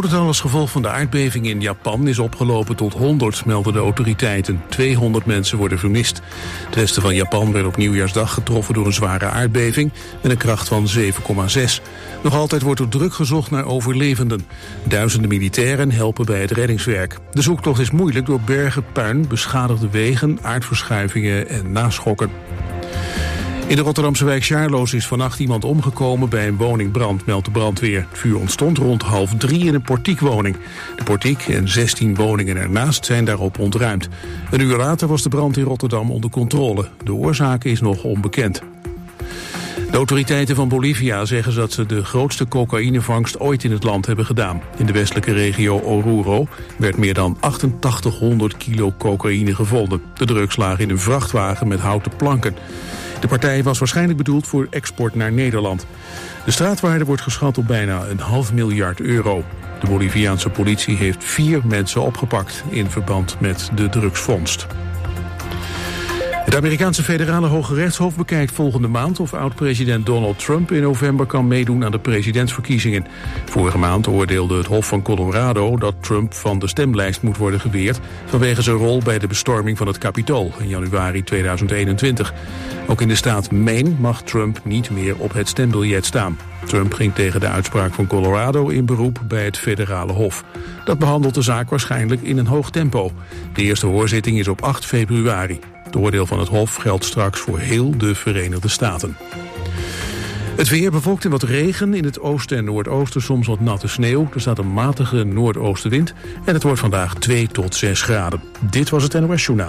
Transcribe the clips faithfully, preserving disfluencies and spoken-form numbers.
dodental als gevolg van de aardbeving in Japan is opgelopen tot honderd, melden de autoriteiten. tweehonderd mensen worden vermist. Het westen van Japan werd op nieuwjaarsdag getroffen door een zware aardbeving met een kracht van zeven komma zes. Nog altijd wordt er druk gezocht naar overlevenden. Duizenden militairen helpen bij het reddingswerk. De zoektocht is moeilijk door bergen puin, beschadigde wegen, aardverschuivingen en naschokken. In de Rotterdamse wijk Sjaarloos is vannacht iemand omgekomen bij een woningbrand, meldt de brandweer. Het vuur ontstond rond half drie in een portiekwoning. De portiek en zestien woningen ernaast zijn daarop ontruimd. Een uur later was de brand in Rotterdam onder controle. De oorzaak is nog onbekend. De autoriteiten van Bolivia zeggen dat ze de grootste cocaïnevangst ooit in het land hebben gedaan. In de westelijke regio Oruro werd meer dan achtentachtighonderd kilo cocaïne gevonden. De drugs lagen in een vrachtwagen met houten planken. De partij was waarschijnlijk bedoeld voor export naar Nederland. De straatwaarde wordt geschat op bijna een half miljard euro. De Boliviaanse politie heeft vier mensen opgepakt in verband met de drugsvondst. Het Amerikaanse federale Hoge Rechtshof bekijkt volgende maand of oud-president Donald Trump in november kan meedoen aan de presidentsverkiezingen. Vorige maand oordeelde het Hof van Colorado dat Trump van de stemlijst moet worden geweerd vanwege zijn rol bij de bestorming van het Capitool in januari tweeduizend eenentwintig. Ook in de staat Maine mag Trump niet meer op het stembiljet staan. Trump ging tegen de uitspraak van Colorado in beroep bij het federale hof. Dat behandelt de zaak waarschijnlijk in een hoog tempo. De eerste hoorzitting is op acht februari. Het oordeel van het Hof geldt straks voor heel de Verenigde Staten. Het weer bewolkt en wat regen. In het oosten en noordoosten soms wat natte sneeuw. Er staat een matige noordoostenwind. En het wordt vandaag twee tot zes graden. Dit was het N O S Journaal.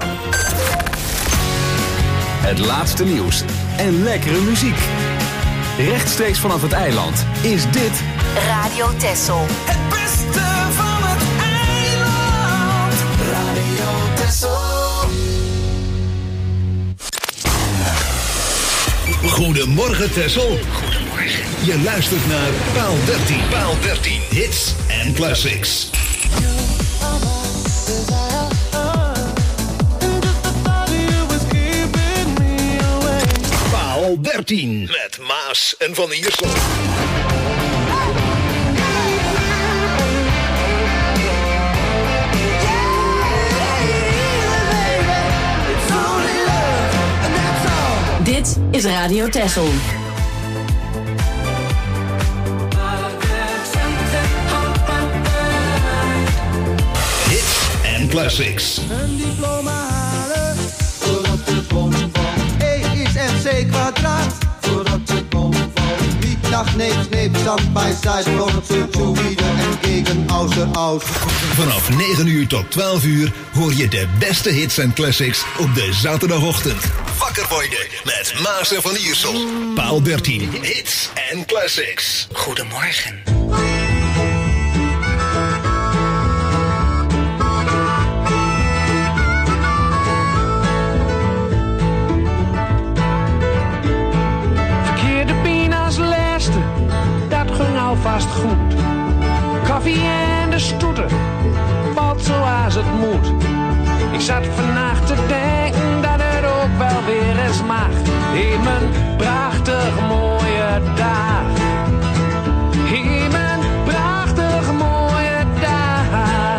Het laatste nieuws en lekkere muziek. Rechtstreeks vanaf het eiland is dit Radio Texel. Het beste van het eiland. Radio Texel. Goedemorgen Texel. Goedemorgen. Je luistert naar Paal dertien. Paal dertien. Hits en classics. Paal dertien. Met Maas en Van Iersel. Dit is Radio Texel. Hits en classics. Een diploma halen, voordat de bom valt. E is M C kwadraat, voordat de bom valt. Niet nach neemt, neemt, stand bij side, blond, zo wieder en gegen außer aus. Vanaf negen uur tot twaalf uur hoor je de beste hits en classics op de zaterdagochtend. Wakker worden met Maas en Van Iersel. Paal dertien. Hits en classics. Goedemorgen. Verkeerde pina's laatste, dat ging alvast goed. Koffie en de stoeten, valt zoals het moet. Ik zat vannacht te denken dat het ook wel weer eens mag. In mijn prachtig mooie dag. In mijn prachtig mooie dag.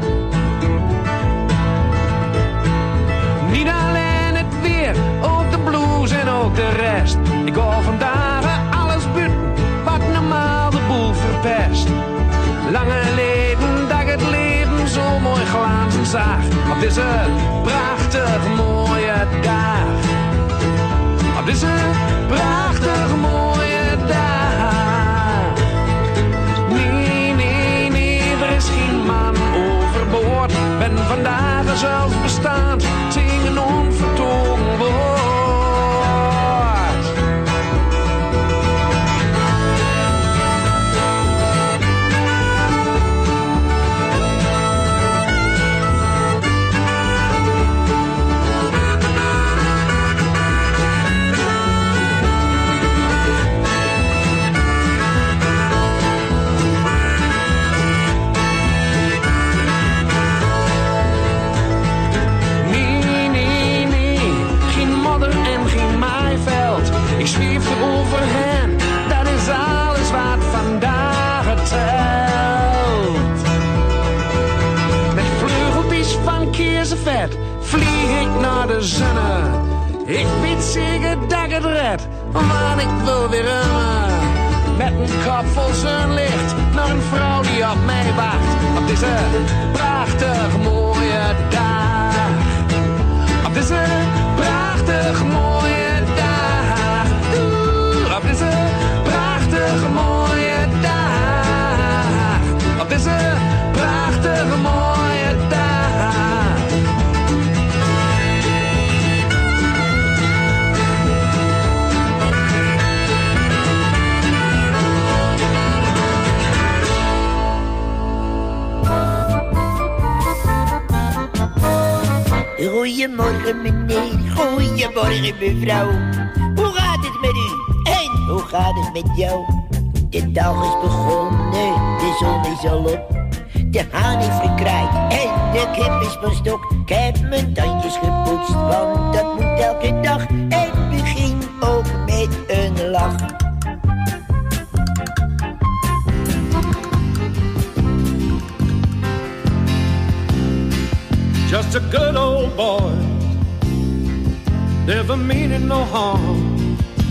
Niet alleen het weer, ook de blues en ook de rest. Ik hoor vandaag alles buiten, wat normaal de boel verpest. Lange leden dat ik het leven zo mooi glazen zag. Op deze prachtig mooie dag. Op deze prachtig mooie dag. Nee, nee, nee, er is geen man overboord. Ben vandaag er zelfs bestaand, zingen onvertogen woord. ze vet, vlieg ik naar de zonne. Ik weet zeker dat ik het red, maar ik wil weer remmen. Met een kop vol zonlicht naar een vrouw die op mij wacht. Op deze prachtig mooie dag. Op deze prachtig mooie dag. Oeh, op deze prachtig mooie dag. Op deze prachtig mooie dag. Goedemorgen meneer, goedemorgen mevrouw. Hoe gaat het met u en hoe gaat het met jou? De dag is begonnen, de zon is al op. De haan heeft gekraaid en de kip is van stok. Ik heb mijn tandjes gepoetst, want dat moet elke dag. En begin ook met een lach. Just a good old boy, never meaning no harm.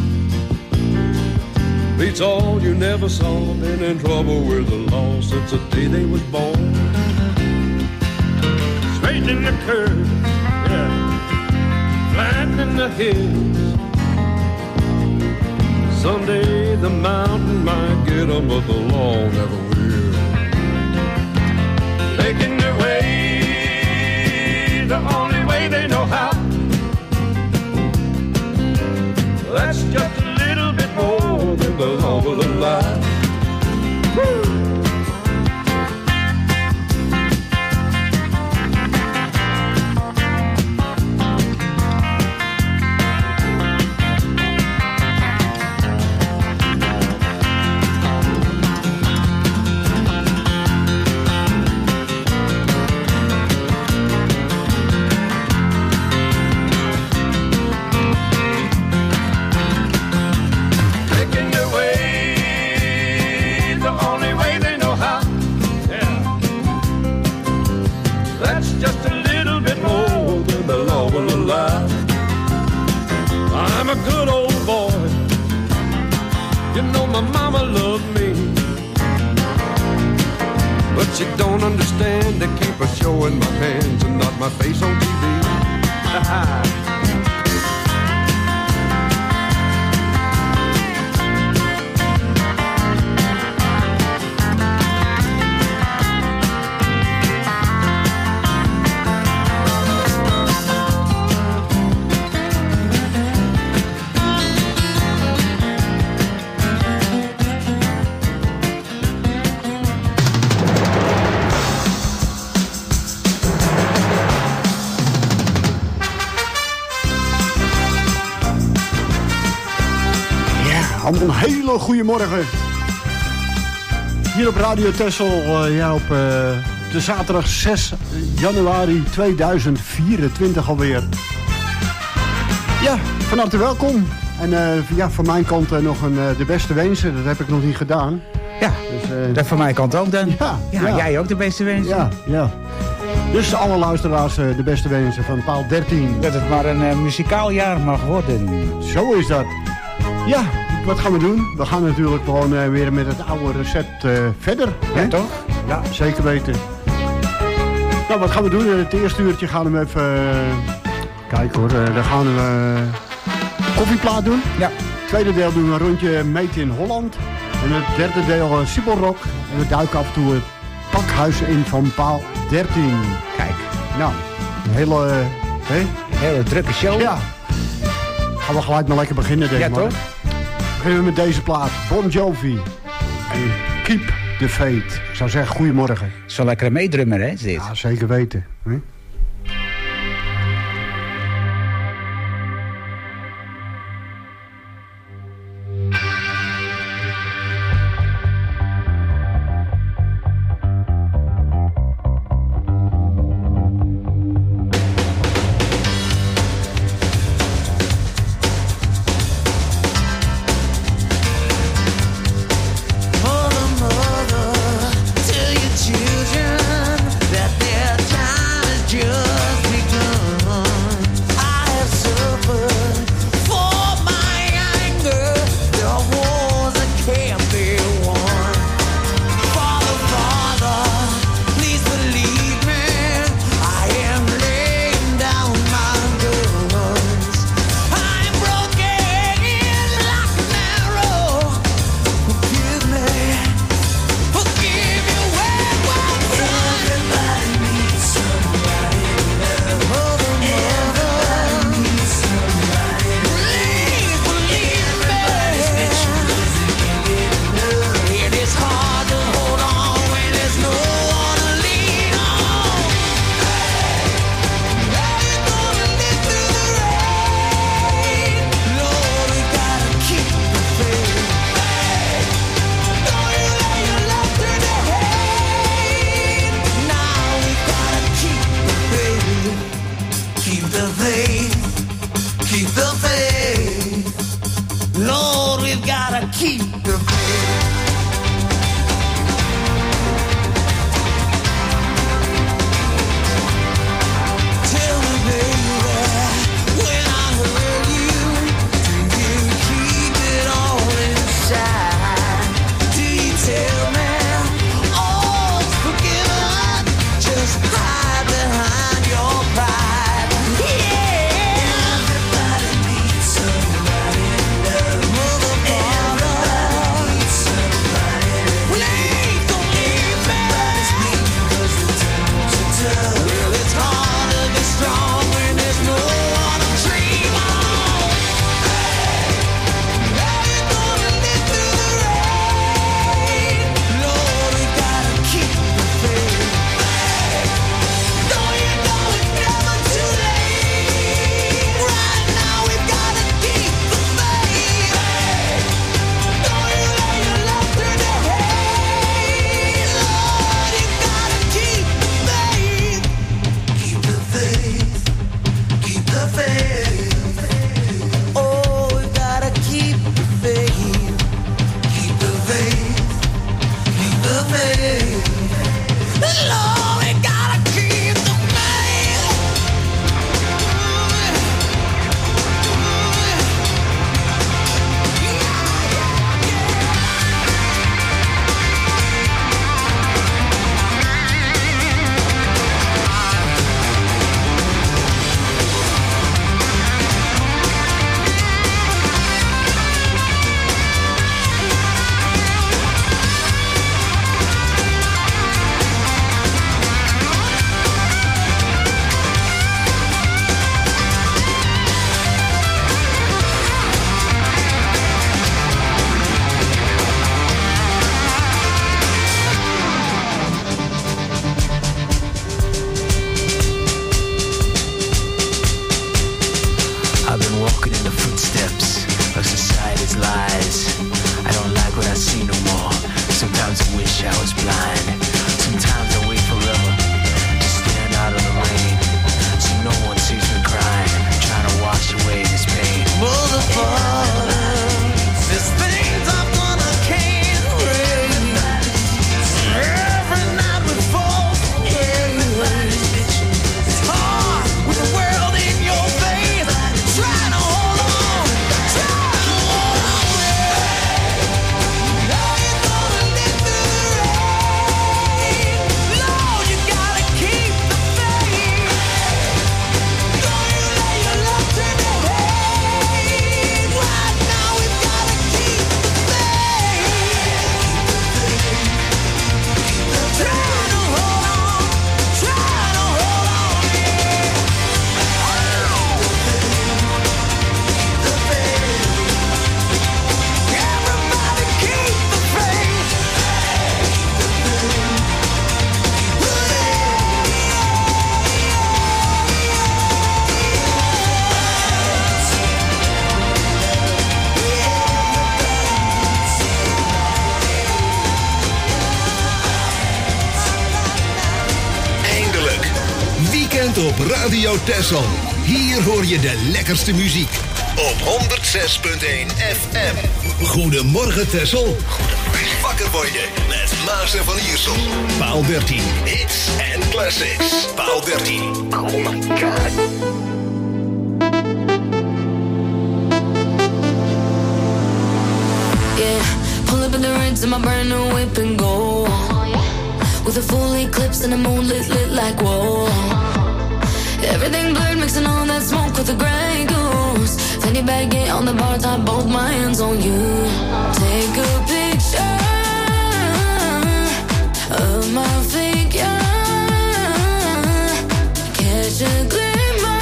Beats all you never saw, been in trouble with the law since the day they was born. Straightening the curves, yeah, flattening the hills. Someday the mountain might get 'em, but the law never will. Making their way the only way they know how. That's just a little bit more than the law will allow. Woo! I'm a good old boy. You know my mama loved me, but she don't understand. They keep her showing my hands and not my face on T V. Een hele goede morgen. Hier op Radio Texel, uh, ja, op uh, de zaterdag zes januari tweeduizend vierentwintig alweer. Ja, van harte welkom. En uh, ja, van mijn kant uh, nog een, uh, de beste wensen. Dat heb ik nog niet gedaan. Ja, dus, uh, dat van mijn kant ook dan. Ja, ja, ja, jij ook de beste wensen. Ja, ja. Dus alle luisteraars uh, de beste wensen van paal dertien. Dat het maar een uh, muzikaal jaar mag worden. Zo is dat. Ja, wat gaan we doen? We gaan natuurlijk gewoon uh, weer met het oude recept uh, verder. Ja, hè? toch? Ja, zeker weten. Nou, wat gaan we doen? Het eerste uurtje gaan we even... Uh, kijk hoor, uh, dan gaan we uh, koffieplaat doen. Ja. Het tweede deel doen we een rondje Made in Holland. En het derde deel uh, Sibbelrock. En we duiken af en toe het pakhuis in van paal dertien. Kijk. Nou, een hele... Uh, hey? hele drukke show. Ja. Gaan we gelijk maar lekker beginnen, denk ik. Ja, toch? Beginnen we met deze plaat. Bon Jovi. En Keep the Faith. Ik zou zeggen, goedemorgen. Zo'n lekkere meedrummer, hè, is dit? Ja, zeker weten. Hè? Children, that their time is just bent op Radio Texel. Hier hoor je de lekkerste muziek. Op honderd zes punt één F M. Goedemorgen Texel. Goedemorgen. Wakker worden met Maas en Van Iersel. Paal dertien. Hits en classics. Paal dertien. Oh my god. Pull up in the rinse in my brand new whip and go. With a full eclipse and the moon lit, lit like whoa. Everything blurred, mixing all that smoke with the Grey Goose. Fanny baggy on the bar top, both my hands on you. Take a picture of my figure. Catch a glimmer.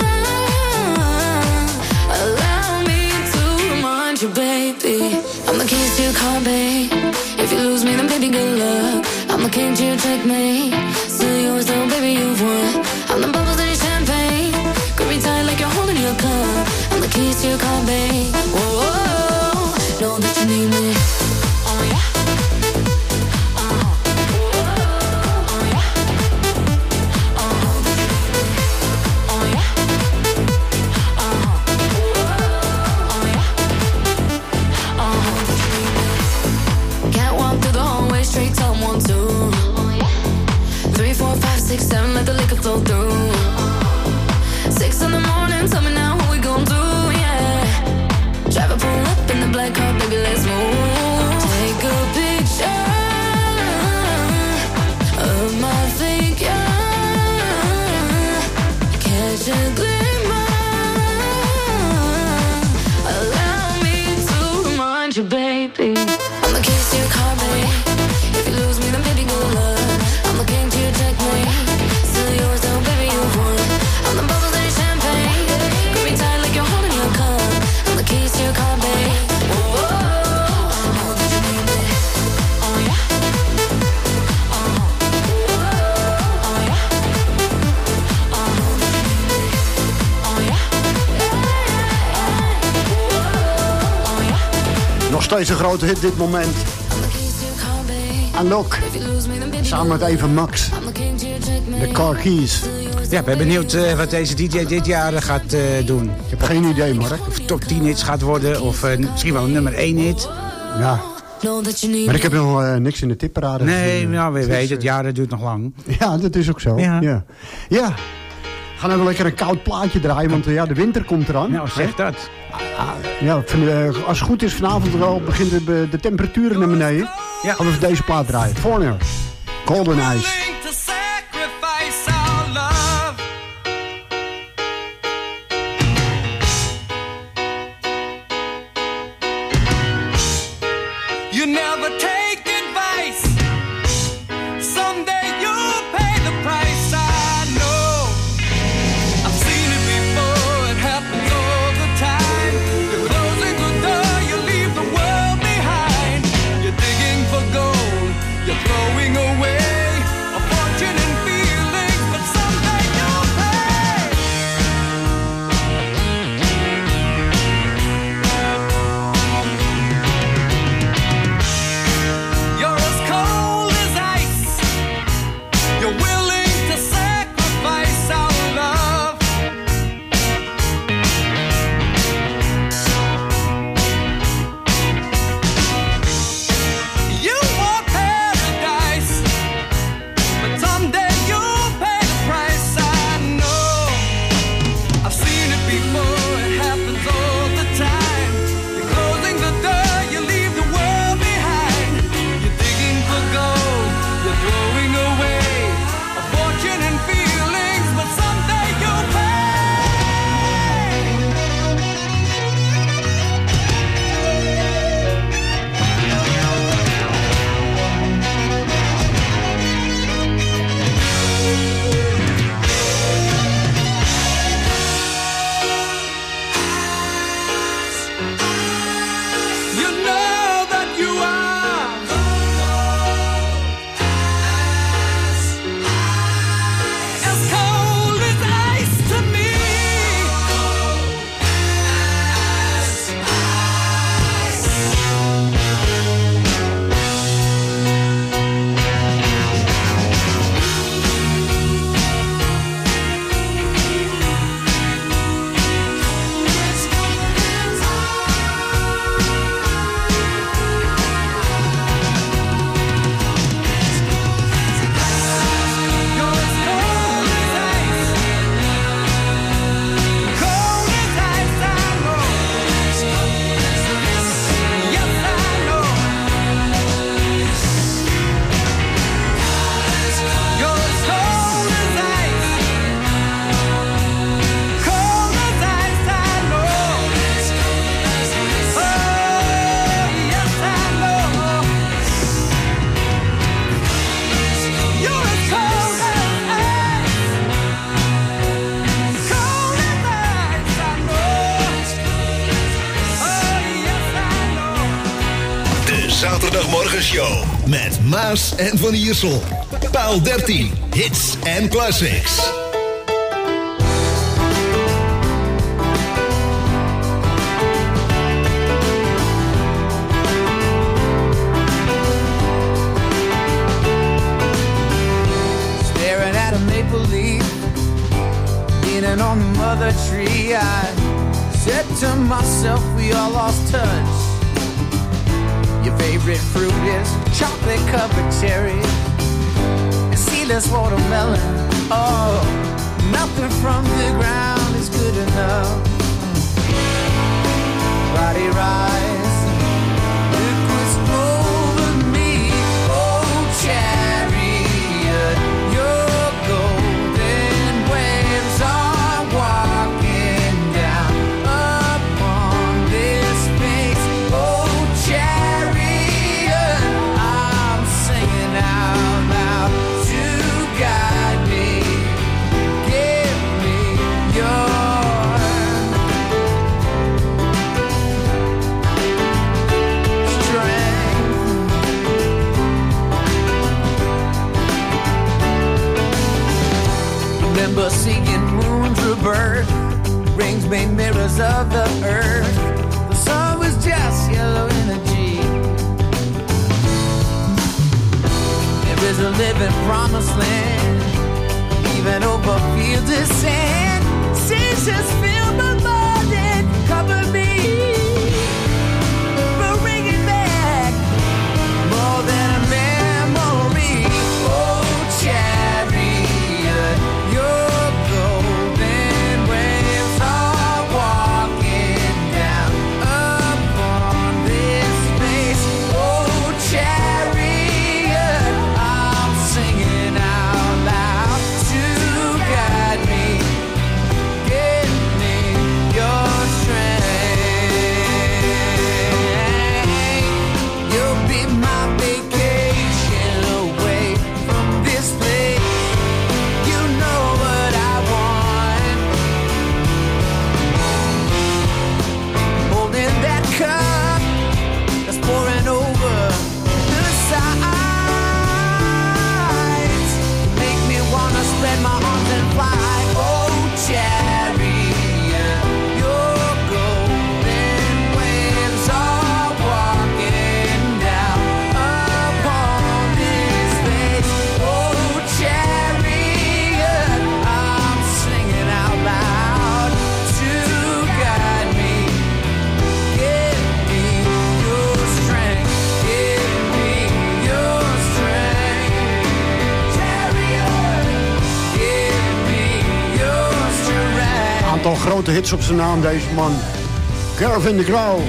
Allow me to remind you, baby. I'm the keys to your car, babe. If you lose me, then baby, good luck. I'm the king to your checkmate. Still yours, though, baby, you've won. I'm the bubbles in your champagne. Grip me tight like you're holding your cup. I'm the keys to your car, babe. Whoa, whoa, whoa. Know that you need me. Oh, yeah. Uh-huh. Oh, yeah. Uh-huh. Oh, yeah. Uh-huh. Oh, yeah. Uh-huh. Can't walk through the hallway straight to one, two. Three, four, five, six, seven, let the liquor flow through. Six in the morning, tell me now what we gon' do, yeah. Driver pull up in the black car, baby, let's move. Take a picture of my figure. Catch a glimmer. Allow me to remind you, baby. I'm the keys to your car, baby. If you lose me, then baby, good luck. I'm the king to your checkmate. Still yours, though, baby, you've won. I'm the bubbles in your champagne. Grip me tight like you're holding your cup. I'm the keys to your car, babe. Whoa, whoa, whoa. I know that you need me. Oh, yeah. Uh-huh. Oh, yeah. I know that you need me. Oh, yeah. Oh, yeah. Nog steeds een grote hit dit moment. Unlock. Samen met Eva Max. De Car Keys. Ja, ik ben benieuwd uh, wat deze D J dit jaar uh, gaat uh, doen. Ik heb geen idee, Mark. Of top tien hits gaat worden, of uh, misschien wel nummer één hit. Ja. Maar ik heb nog uh, niks in de tipparade. Nee, gezien. nou, we het weten, is, het jaar duurt nog lang. Ja, dat is ook zo. Ja. Ja. Ja. We gaan even lekker een koud plaatje draaien, want uh, ja, de winter komt eraan. Nou, zeg dat. Ah, ja, van, uh, als het goed is vanavond wel begint de, de temperaturen naar beneden. Ja. Gaan we even deze plaat draaien. Foreigner, Golden Eyes. You never take advice. Someday you'll pay the price. I know. I've seen it before. It happens all the time. You're closing the door. You leave the world behind. You're digging for gold. You're throwing away a Morgenshow met Maas en Van Iersel. Paal dertien, hits en classics. Staring at a maple leaf, leaning on the mother tree, I said to myself, we all lost touch. Your favorite fruit is chocolate covered cherry and seedless watermelon. Oh, nothing from the ground is good enough. Body rise, liquids over me. Oh, chariot, your golden waves are walking down upon this space. Oh, chariot, I'm singing out loud to guide me. Give me your remember seeing moons rebirth, rings made mirrors of the earth. The sun was just yellow energy. There is a living promised land, even over fields of sand. Seasons fill my mind and cover me, but bring it back more than a memory. Oh, chariot, your golden waves are walking down upon this space. Oh, chariot, I'm singing out loud to guide me. Give me your strength. You'll be my vacation away from this place. You know what I want. Holding that cup that's pouring over the sides. Make me wanna spread my arms and fly. Oh, chariot, your golden waves are walking down upon this space. Oh, chariot, I'm singing out loud to guide me. Give me your strength. Give me your strength. Chariot, give me your strength. Aantal grote hits op zijn naam, deze man. Gavin DeGraw.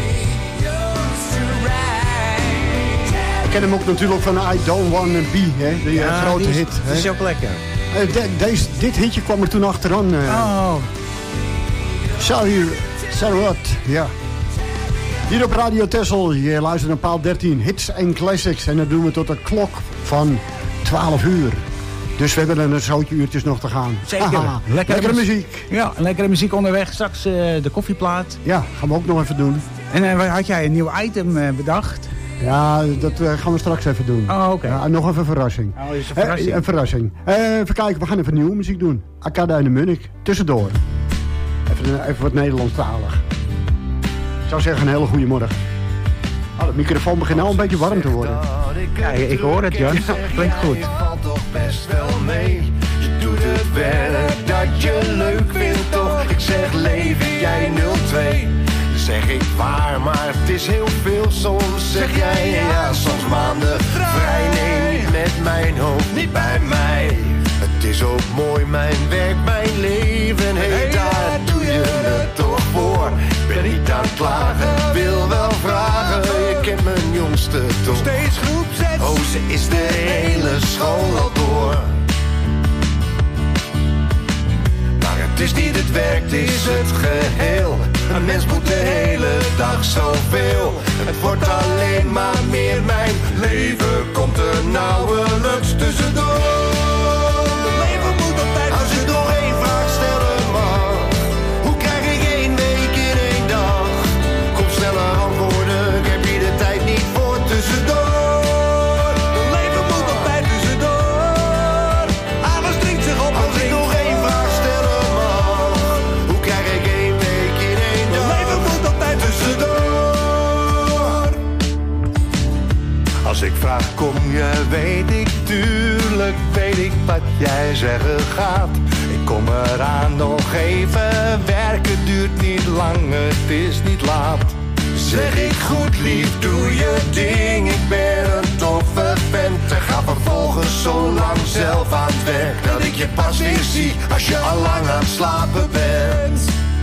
Ik ken hem ook natuurlijk van I Don't Wanna Be, hè? Die Ja, eh, grote die is- hit. die hè? is ook lekker. Eh, de- deze, dit hitje kwam er toen achteraan. eh. Oh. Sorry, Sarot, ja. Hier op Radio Texel, je luistert naar Paal dertien, hits en classics. En dat doen we tot de klok van twaalf uur. Dus we hebben een zootje uurtjes nog te gaan. Zeker. Haha, Lekkere lekkere muziek. muziek. Ja, lekkere muziek onderweg. Straks eh, de koffieplaat. Ja, gaan we ook nog even doen. En eh, had jij een nieuw item eh, bedacht? Ja, dat eh, gaan we straks even doen. Oh, oké. Ja, nog even een verrassing. Oh, is een Eh, verrassing. een verrassing. Eh, even kijken, we gaan even nieuwe muziek doen. Akada en de Munnik, tussendoor. Even, even wat Nederlandstalig. Ik zou zeggen, een hele goede morgen. Oh, de microfoon begint nou een beetje warm te worden. Ja, ik hoor het, Jan. Klinkt goed. Je valt toch best wel mee. Je doet het werk dat je leuk vindt toch. Ik zeg leven jij nul twee. Dan zeg ik waar, maar het is heel veel. Soms zeg jij ja, soms maanden vrij. Nee, niet met mijn hoofd, niet bij mij. Het is ook mooi, mijn werk, mijn leven. Hey, daar doe je het toch voor. Ik ben niet aan het klagen, wil wel vragen. Je kent mijn jongste toch. Steeds groep zes. Oh, ze is de hele school al door. Maar het is niet het werk, het is het geheel. Een mens moet de hele dag zoveel. Het wordt alleen maar meer, mijn leven komt er nauwelijks tussendoor. Het leven moet altijd. Als je nog één vraag stellen mag, hoe krijg ik één week in één dag? Kom sneller antwoorden, ik heb hier de tijd niet voor tussendoor. waar kom je, weet ik, tuurlijk weet ik wat jij zeggen gaat. Ik kom eraan, nog even werken, duurt niet lang, het is niet laat. Zeg ik goed lief, doe je ding, ik ben een toffe vent. En ga vervolgens zo lang zelf aan het werk, dat ik je pas weer zie als je al lang aan het slapen bent.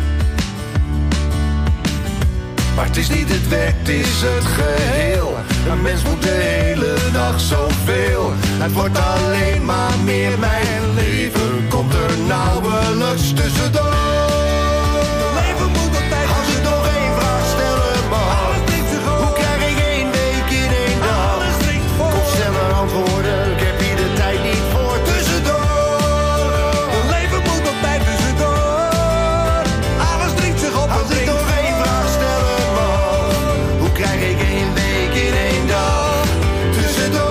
Maar het is niet het werk, het is het geheel. Een mens moet de hele dag zoveel. Het wordt alleen maar meer, mijn leven komt er nauwelijks tussendoor. Leven moet altijd. Als ik nog één vraag stellen mag, hoe krijg ik één week in één dag? Kom sneller antwoorden, ik heb hier de tijd niet voor. Tussendoor, leven moet altijd tussendoor. Alles dringt zich op. Als ik nog één vraag stellen mag, hoe krijg ik één week in één dag? Tussendoor.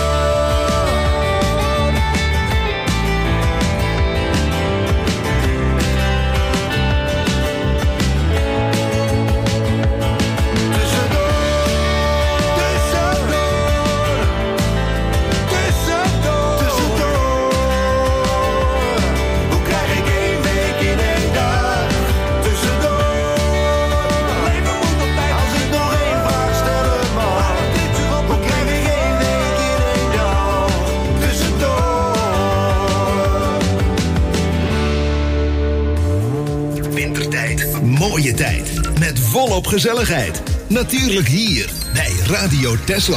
Mooie tijd, met volop gezelligheid. Natuurlijk hier, bij Radio Tesla.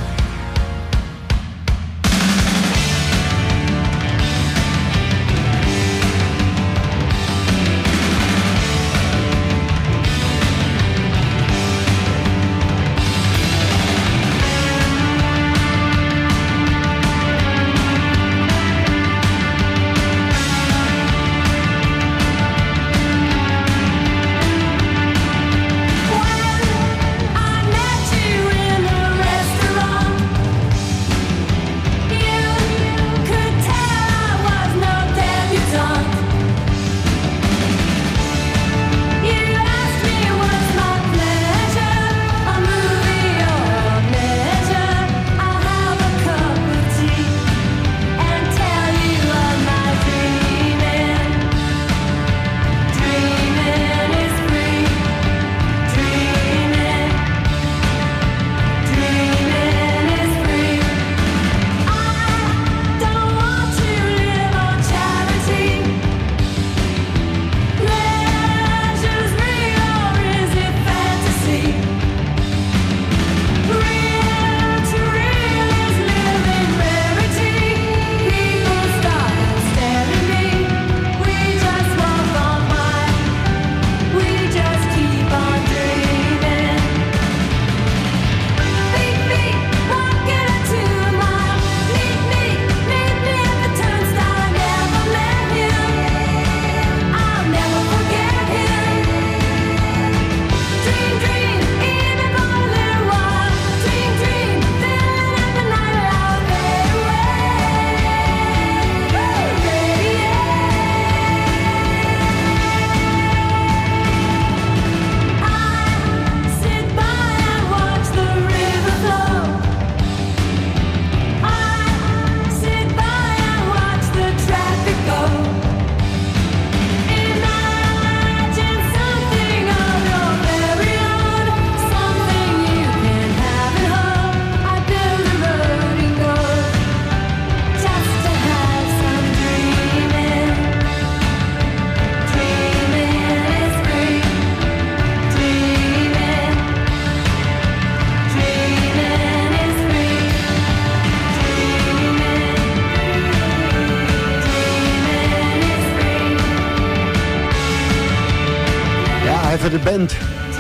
even de band.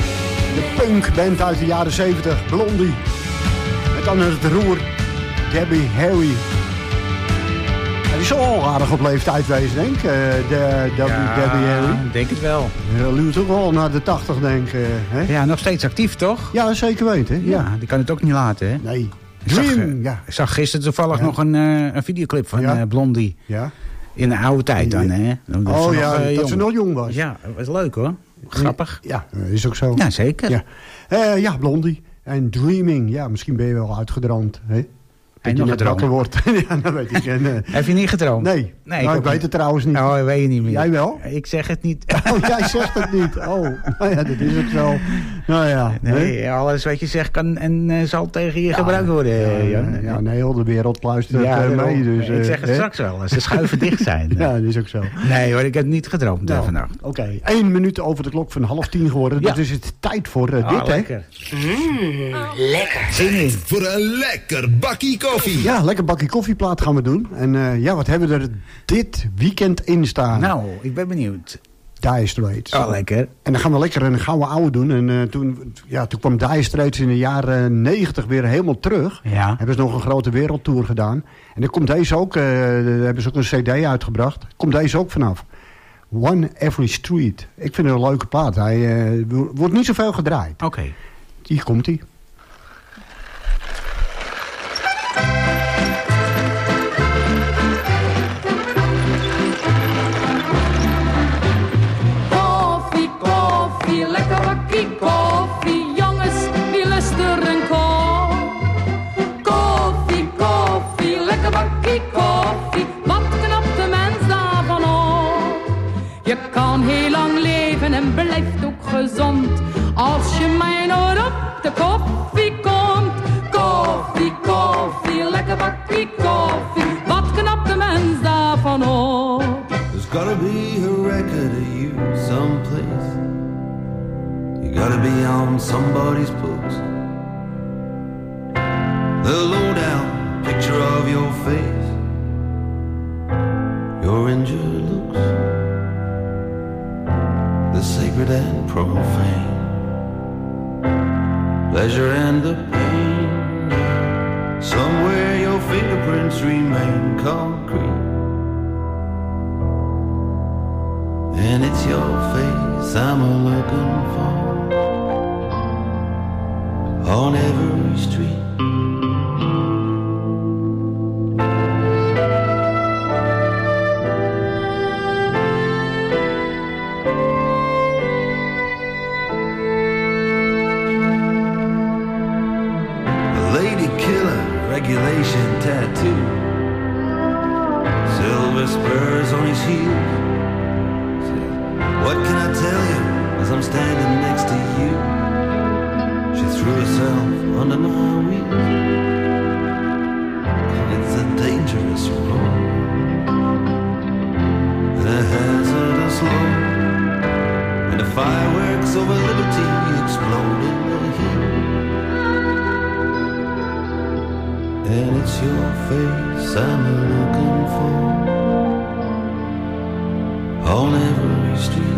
De punkband uit de jaren zeventig, Blondie. Met dan het roer Debbie Harry. Hij is al aardig op leeftijd wezen, denk ik. De, de, ja, Debbie Harry. Denk het wel. Ja, luurt ook wel naar de tachtig, denk ik. Hè? Ja, nog steeds actief, toch? Ja, zeker weten. Ja, ja die kan het ook niet laten, hè? Nee. Ik zag, Dream, ja. ik zag gisteren toevallig ja. nog een, uh, een videoclip van ja. uh, Blondie. Ja. In de oude tijd dan, hè? Dat oh ze ja, nog, uh, dat jong. ze nog jong was. Ja, dat was leuk hoor. Grappig. Ja, is ook zo. Ja, zeker. Ja, uh, ja Blondie. En Dreaming, ja, misschien ben je wel uitgedroomd. Hè? Heb Dat je je nog net wakker gedroomd? wordt. Ja, dat weet ik. En, uh, Heb je niet gedroomd? Nee, nee nou, ik, ik weet niet. het trouwens niet. Oh, dat weet je niet meer. Jij wel? Ik zeg het niet. Oh, jij zegt het niet. Oh, nou ja, dat is het wel. Nou ja. Nee, hè? Alles wat je zegt kan en uh, zal tegen je ja, gebruikt worden, ja, Jan. Ja, ja, nee, heel de wereld luistert ja, uh, mee. Dus, ik zeg het uh, straks wel, als de schuiven dicht zijn. Ja, dat is ook zo. Nee hoor, ik heb niet gedroomd nou, vannacht. Oké, okay. één minuut over de klok van half tien geworden. Ja. Dat is het tijd voor uh, ah, dit, lekker. hè? Mm, lekker. Zin in. Voor een lekker bakkie koffie. Ja, lekker bakkie koffieplaat gaan we doen. En uh, ja, wat hebben we er dit weekend in staan? Nou, ik ben benieuwd. Dire Straits. Oh, lekker. En dan gaan we lekker een gouden ouwe doen. En uh, toen, ja, toen kwam Dire Straits in de jaren negentig weer helemaal terug. Ja. Hebben ze nog een grote wereldtour gedaan. En dan komt deze ook, uh, hebben ze ook een cd uitgebracht. Komt deze ook vanaf. One Every Street. Ik vind het een leuke plaat. Hij uh, wordt niet zoveel gedraaid. Oké. Okay. Hier komt hij. Lekker bakkie koffie, jongens, wie lust er een kop? Koffie, koffie, lekker bakkie koffie, wat knapt de mens daarvan op? Je kan heel lang leven en blijft ook gezond, als je mij nooit op de koffie komt. Koffie, koffie, lekker bakkie koffie, wat knapt de mens daarvan op? There's gotta be a record of you someplace. You gotta be on somebody's books. The lowdown picture of your face, your injured looks, the sacred and profane, pleasure and the pain. Somewhere your fingerprints remain concrete, and it's your face I'm a-looking for on every street. The lady killer regulation tattoo, silver spurs on his heels. What can I tell you as I'm standing next to you? She threw herself under my wheels. It's a dangerous road and a hazardous load, and the fireworks over liberty explode in the heat. And it's your face I'm looking for on every street.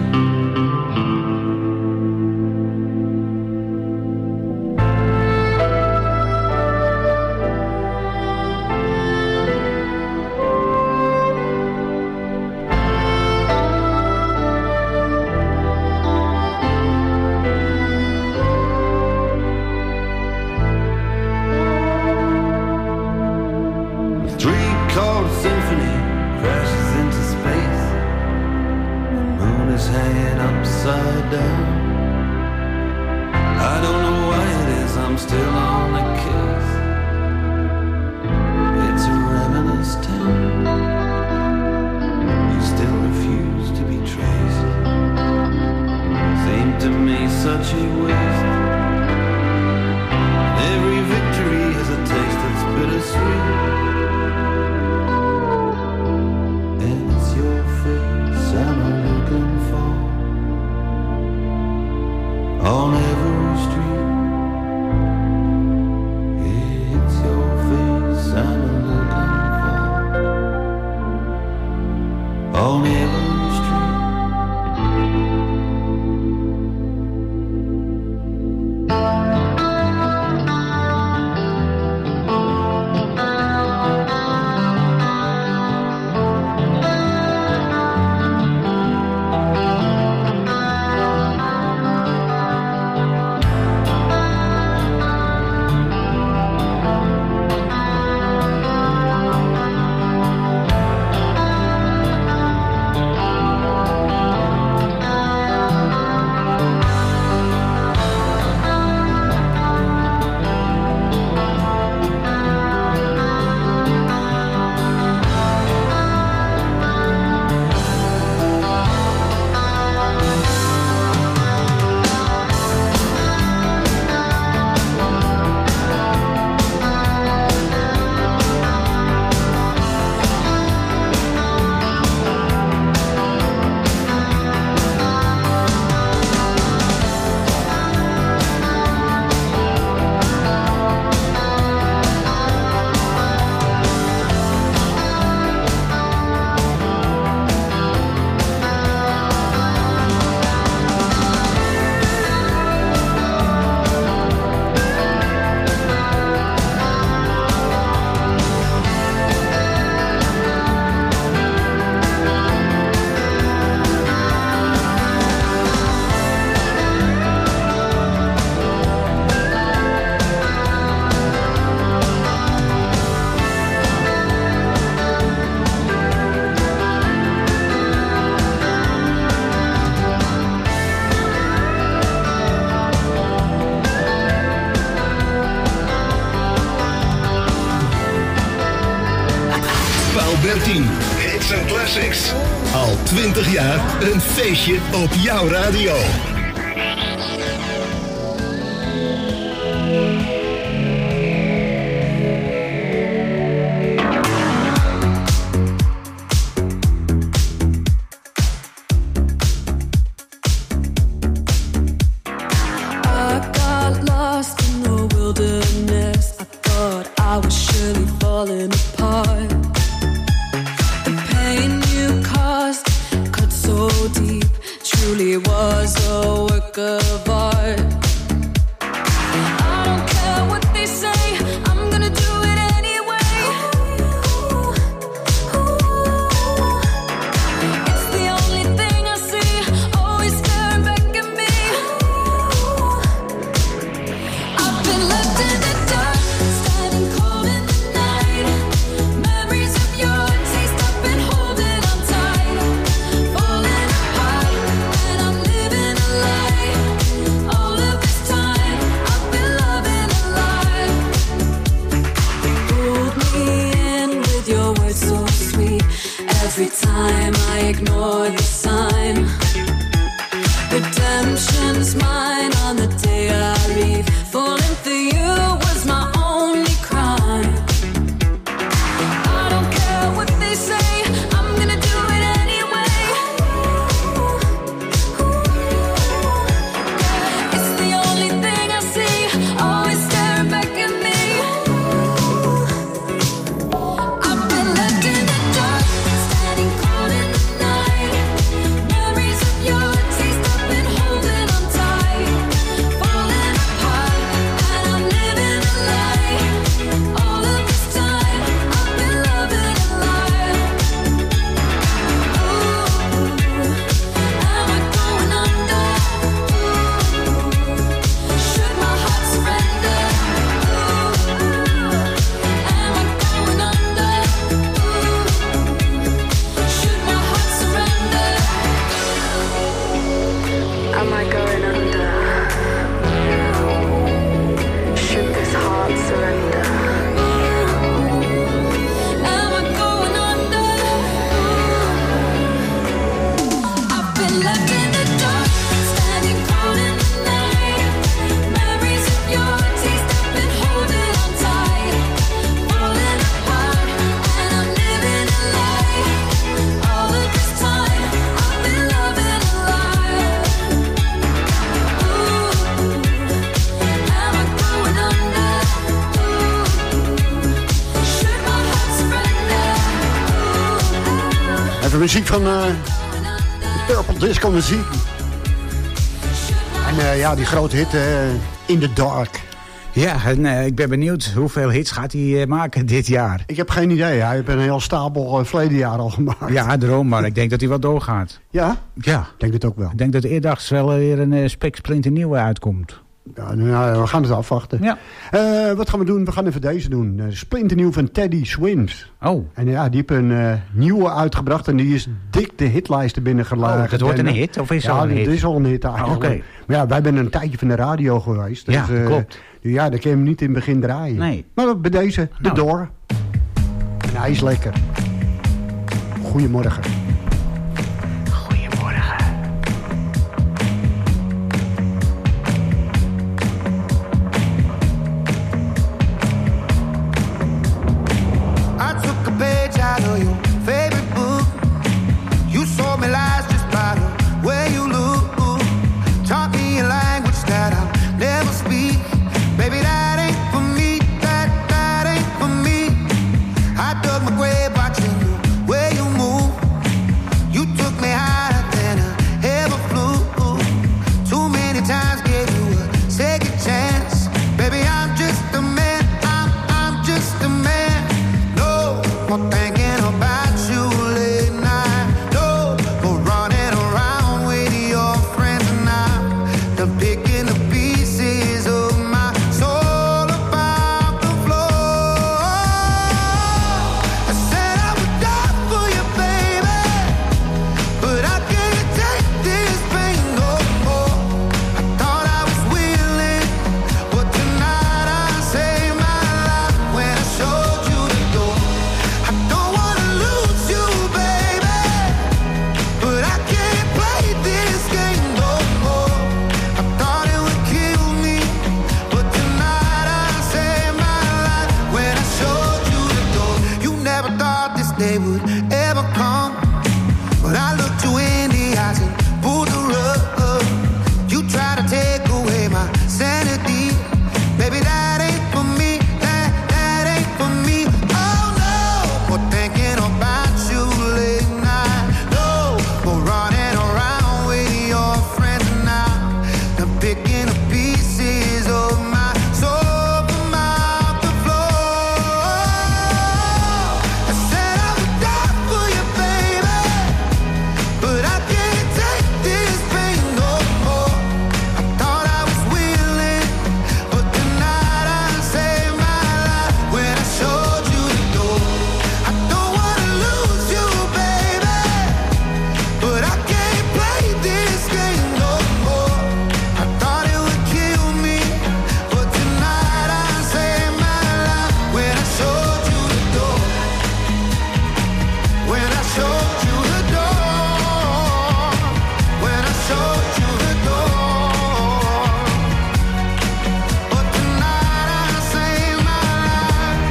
dertien. Hits en classics. Al twintig jaar een feestje op jouw radio. Muziek van uh, Purple Disco muziek. En uh, ja, die grote hit uh, In the Dark. Ja, en uh, ik ben benieuwd hoeveel hits gaat hij uh, maken dit jaar. Ik heb geen idee. Hij heeft een heel stapel uh, verleden jaar al gemaakt. Ja, daarom, maar ik denk dat hij wel doorgaat. Ja? Ja. Ik denk het ook wel. Ik denk dat eerdags wel weer een uh, spiksplinter nieuwe uitkomt. Ja, nou, ja, we gaan het afwachten. Ja. Uh, wat gaan we doen? We gaan even deze doen. Uh, splinternieuw van Teddy Swims. Oh. En ja, die heeft een uh, nieuwe uitgebracht. En die is dik de hitlijsten binnengeladen. Oh, dat wordt een hit? Of is ja, al een hit? Ja, is al een hit eigenlijk. Oh, okay. Maar ja, wij zijn een tijdje van de radio geweest. Dus, ja, uh, klopt. Ja, daar kun je hem niet in het begin draaien. Nee. Maar bij deze, de nou. Door. En hij is lekker. Goedemorgen. Dug my grave watching you, where you move. ever come. But I looked you in the eyes and pulled the rug. You try to take away my sanity. Baby, that ain't for me, that, that ain't for me. Oh no, for thinking about you late night. No, for running around with your friends now. The picking up pieces of my soul from out the floor. I said I would die for you, baby, but I can't take this pain no more. I thought I was willing, but tonight I saved my life when I showed you the door. I don't wanna lose you, baby, but I can't play this game no more. I thought it would kill me, but tonight I saved my life when I showed you the door. When I showed you the door. When I showed you the door. But tonight I saved my life.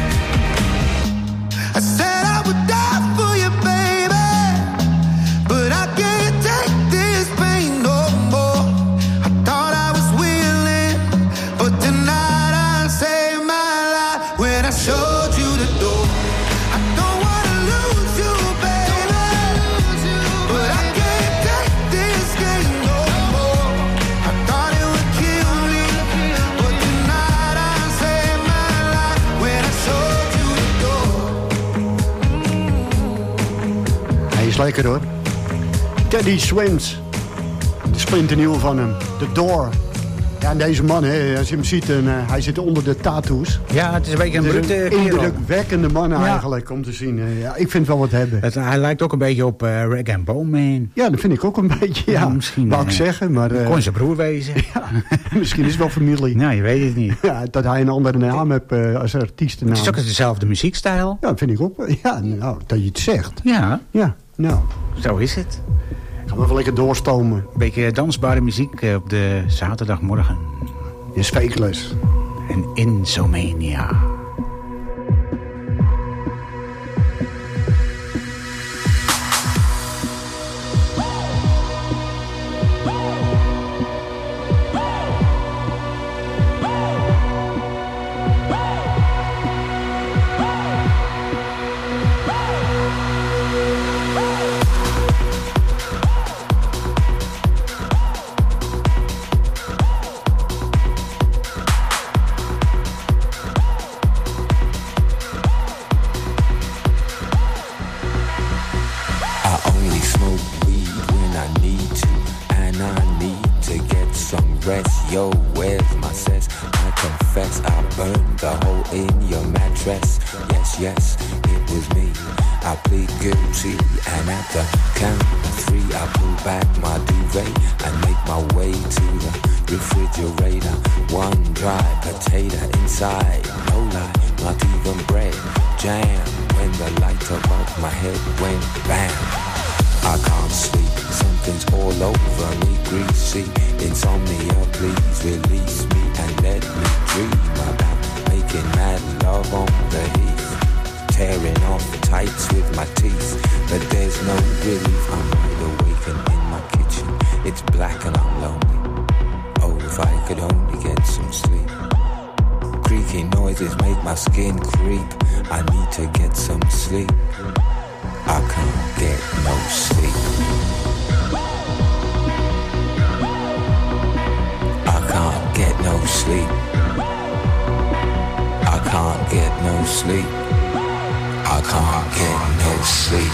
I said I would die for you, baby, but I can't take this pain no more. I thought I was willing, but tonight I saved my life when I showed you the door. I don't wanna lose you, baby, but I can't take this game no more. I thought it would kill me, but tonight I saved my life when I showed you the door. Hij is lekker hoor. Teddy Swims. De splinternieuw van hem. The Door. Ja, en deze man, hè, als je hem ziet, en, uh, hij zit onder de tattoos. Ja, het is een beetje een Het is brute een kerel. indrukwekkende man Ja. eigenlijk, om te zien. Uh, ja, ik vind wel wat hebben. Het, hij lijkt ook een beetje op uh, Rag and Bone Man. Ja, dat vind ik ook een beetje, ja. Ja, misschien, wou ik eh, zeggen, maar... uh, Kon zijn broer wezen. Ja, misschien is het wel familie. Nou, je weet het niet. Ja, dat hij een andere naam heeft uh, als artiestennaam. Het is ook dezelfde muziekstijl. Ja, dat vind ik ook. Ja, nou, dat je het zegt. Ja. Ja, nou. Zo is het. Gaan we even lekker doorstomen. Een beetje dansbare muziek uh, op de zaterdagmorgen. Is Fakeless. En Insomania. I only smoke weed when I need to, and I need to get some rest. Yo, where's my cess? I confess I burned the hole in your mattress. Yes, yes, it was me. I plead guilty, and at the count of three, I pull back my duvet and make my way to the refrigerator. One dry potato inside, no lie, not even bread. Jam when the light above my head went bam. I can't sleep, something's all over me, greasy. Insomnia, please release me and let me dream about making mad love on the heath. Tearing off tights with my teeth, but there's no relief. I'm wide awake and in my kitchen. It's black and I'm lonely. Oh, if I could only get some sleep. Creaky noises make my skin creep. I need to get some sleep. I can't get no sleep. I can't get no sleep. I can't get no sleep. I can't get no sleep.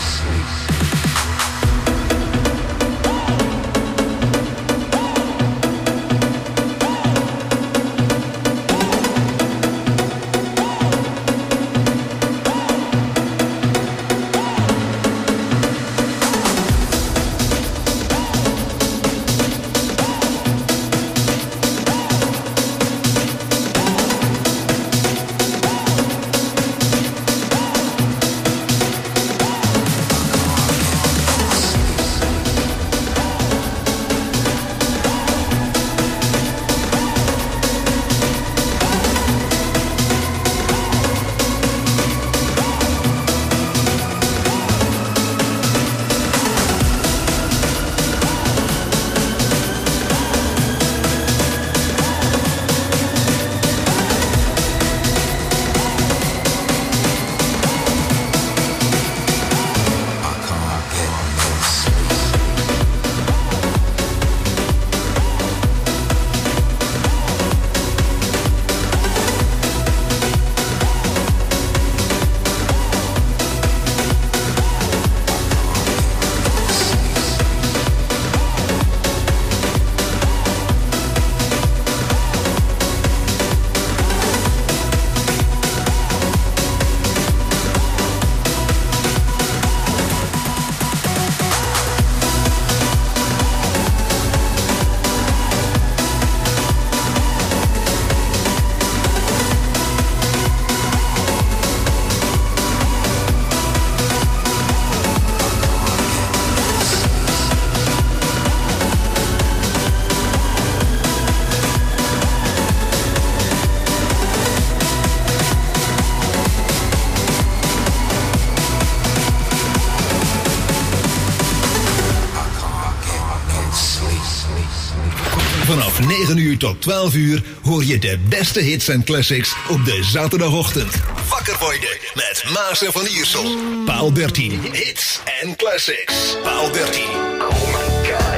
Vanaf negen uur tot twaalf uur hoor je de beste hits en classics op de zaterdagochtend. Wakker worden met Maas en Van Iersel. Paal dertien, hits en classics. Paal dertien. Oh my god.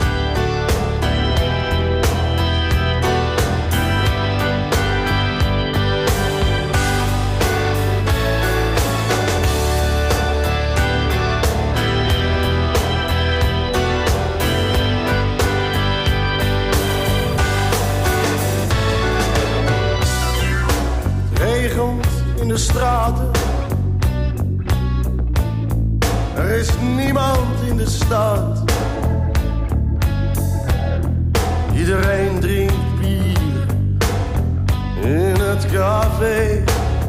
In de straten, er is niemand in de stad. Iedereen drinkt bier in het café.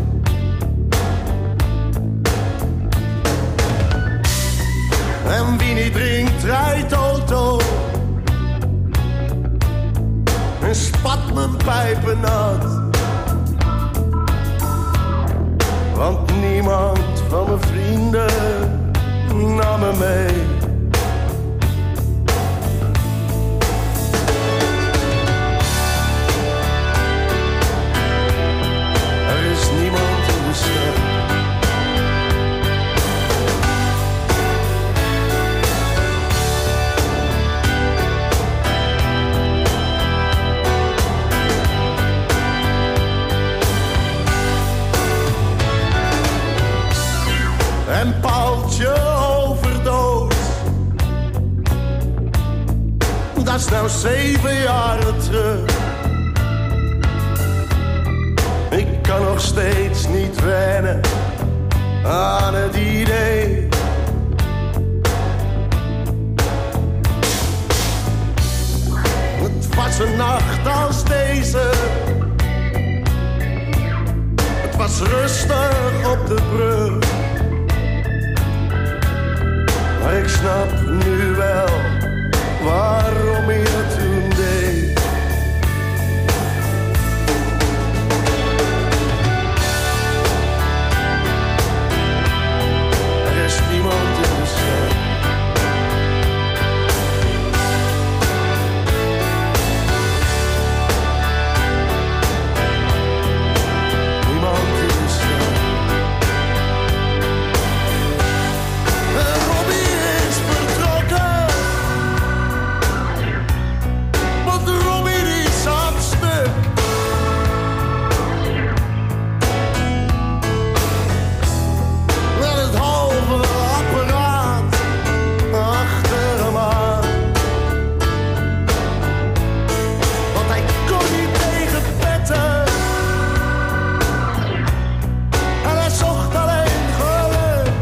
En wie niet drinkt, rijdt auto en spat mijn pijpen nat. Want niemand van mijn vrienden nam me mee. Er is niemand in de stad. En Paaltje overdood. Dat is nou zeven jaren terug. Ik kan nog steeds niet wennen aan het idee. Het was een nacht als deze. Het was rustig op de brug. Maar ik snap nu wel waarom je het toen deed. Er is niemand in de stad. Niemand in de stad. En Robbie is vertrokken. Want Robbie die zat stuk. Met het halve apparaat achter hem aan. Want hij kon niet tegen petten. En hij zocht alleen geluk.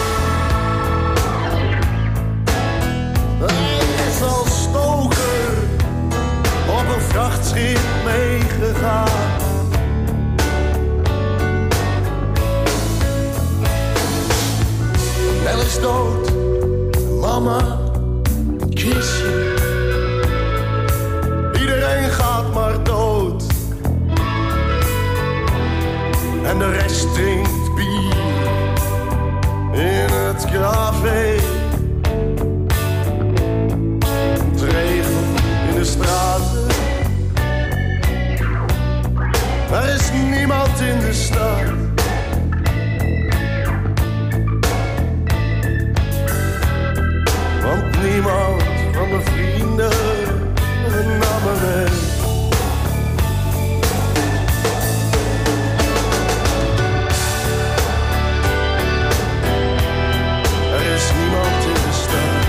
Hij is als stoker op een vrachtschip meegegaan. Nel is dood, mama, een kusje. Iedereen gaat maar dood. En de rest drinkt bier in het café. Het regent in de straten. Er is niemand in de stad. Want niemand van mijn vrienden nam me mee. Er is niemand in de stad.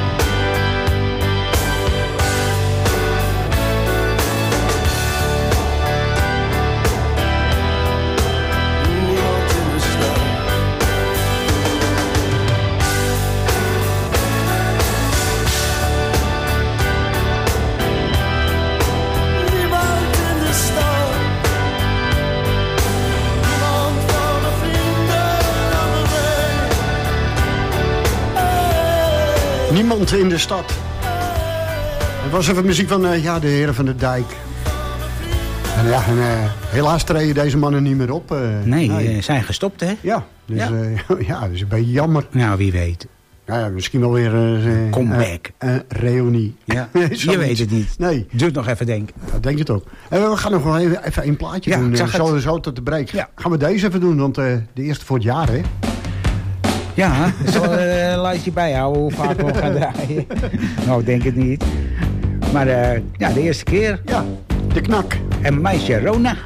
Niemand in de stad. Niemand in de stad. Het was even muziek van uh, ja, de heren van de Dijk. En ja, en, uh, helaas treden deze mannen niet meer op. Uh, nee, nee. Uh, zijn gestopt, hè? Ja, dus, ja. Uh, ja, dus een beetje jammer. Nou, wie weet. Nou ja, misschien wel weer een uh, comeback. Een uh, reunie. Ja, je weet het niet. Nee. Duurt nog even denken. Ja, denk het ook. En we gaan nog wel even, even een plaatje ja, doen. Zo, zo tot de break. Ja. Gaan we deze even doen, want uh, de eerste voor het jaar, hè? Ja, ik zal uh, een lijstje bijhouden hoe vaak we gaan draaien. Nou, ik denk het niet. Maar uh, ja, de eerste keer. Ja, de knak. En meisje Rona.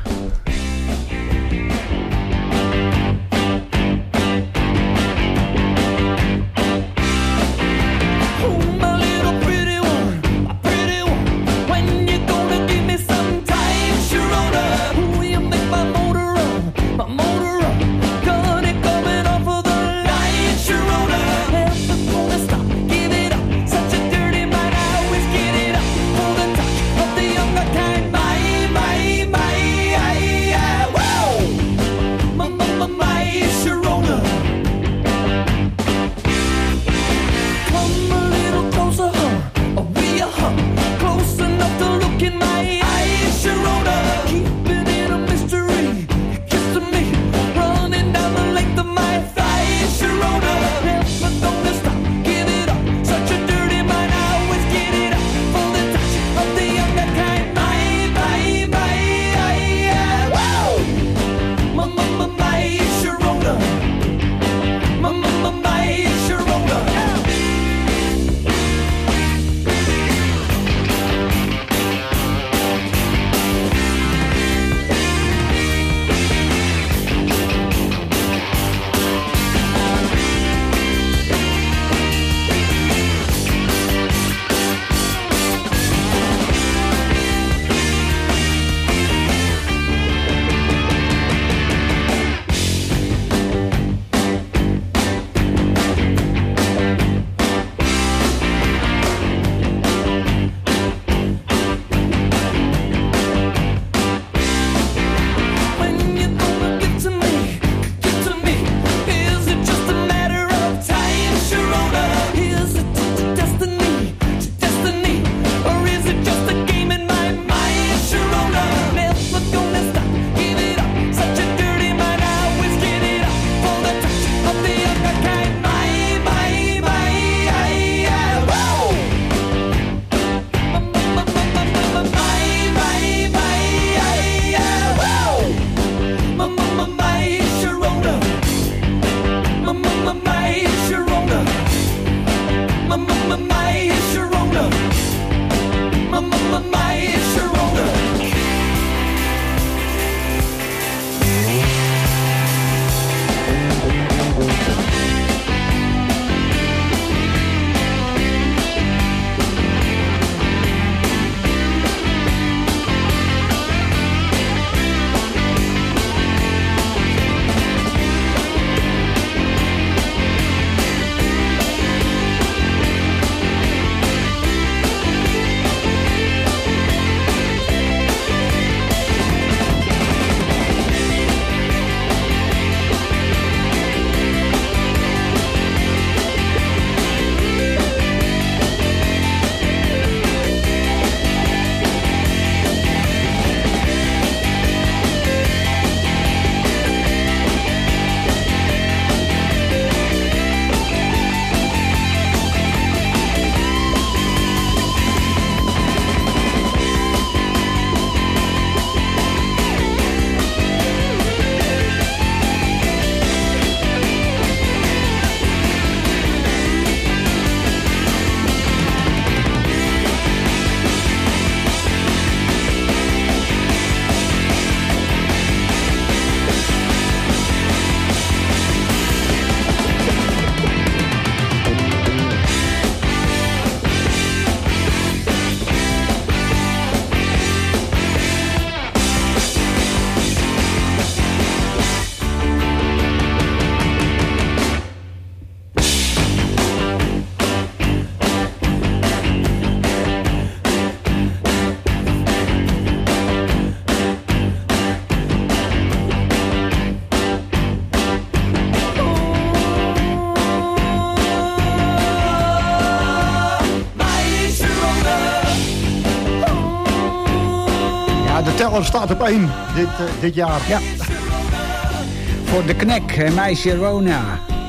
teller staat op één dit, uh, dit jaar. Ja. Voor de knek, meisje Rona.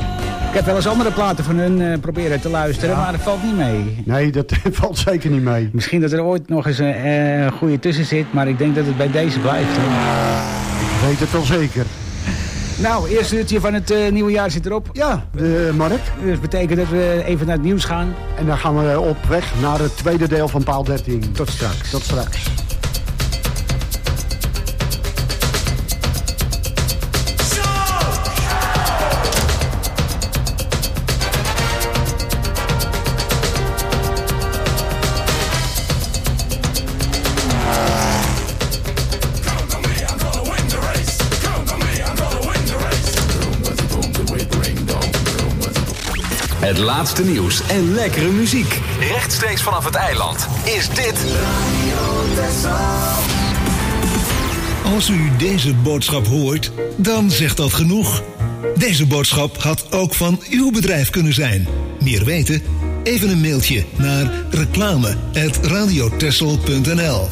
Ik heb wel eens andere platen van hun uh, proberen te luisteren, ja. maar dat valt niet mee. Nee, dat valt zeker niet mee. Misschien dat er ooit nog eens een uh, goede tussen zit, maar ik denk dat het bij deze blijft. Hoor. Ik weet het wel zeker. Nou, eerste uurtje van het uh, nieuwe jaar zit erop. Ja, de Mark. Dus dat betekent dat we even naar het nieuws gaan. En dan gaan we op weg naar het tweede deel van Paal dertien. Tot straks. Tot straks. Het laatste nieuws en lekkere muziek. Rechtstreeks vanaf het eiland is dit... Als u deze boodschap hoort, dan zegt dat genoeg. Deze boodschap had ook van uw bedrijf kunnen zijn. Meer weten? Even een mailtje naar reclame at radiotessel punt n l.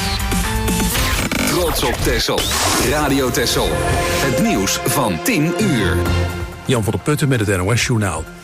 Trots op Texel. Radio Texel. Het nieuws van tien uur. Jan van der Putten met het N O S Journaal.